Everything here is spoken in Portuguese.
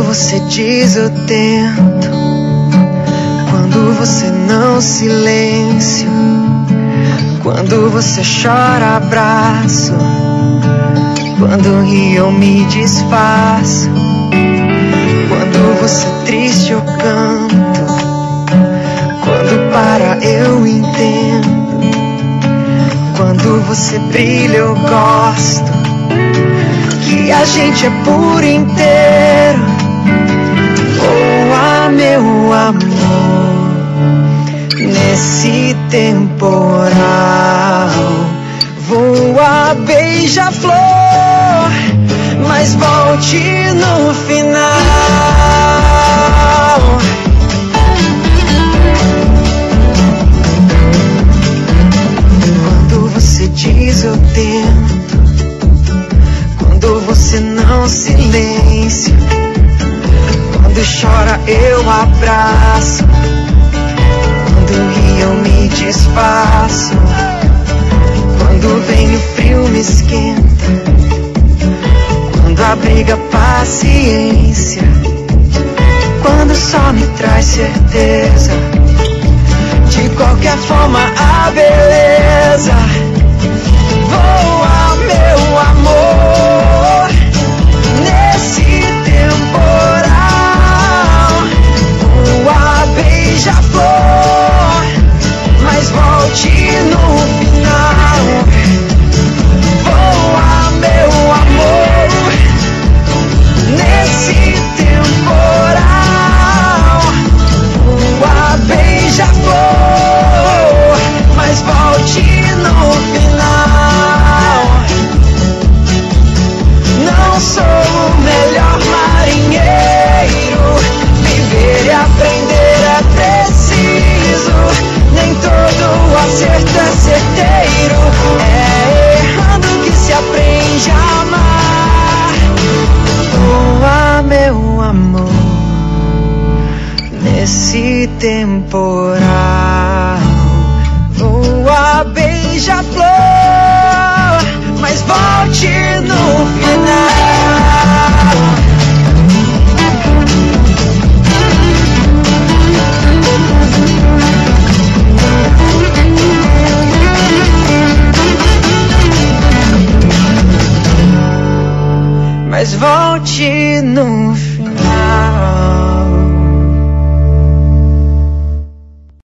você diz eu tento, quando você não silêncio, quando você chora abraço, quando ri eu me desfaço, quando você é triste eu canto, quando para eu entendo, quando você brilha eu gosto, que a gente é por inteiro. Voa meu amor, nesse temporal, voa beija-flor, mas volte no final. Quando você diz eu tento, quando você não silencia, quando chora eu abraço, quando ri eu me desfaço, quando vem o frio me esquenta, quando abriga paciência, quando só me traz certeza, de qualquer forma a beleza. Voa meu amor, nesse temporal, voa beija-flor, mas volte no final. Voa meu amor, nesse temporal, voa beija-flor, mas volte no final. Não sou o melhor marinheiro, viver e aprender é preciso, nem todo acerto é certeiro, é errando que se aprende a amar. Voa meu amor, nesse temporal, voa beija-flor, mas volte no final. Mas volte no final.